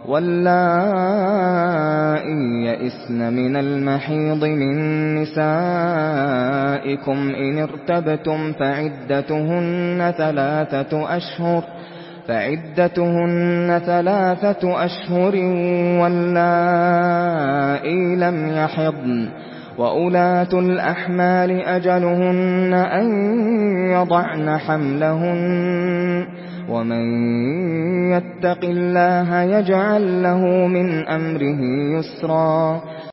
واللائي يئسن من المحيض من نسائكم إن ارتبتم فعدتهن 3 أشهر واللائي لم يحضن وأولاة الأحمال أجلهن أن يضعن حملهن ومن يتق الله يجعل له من أمره يسرا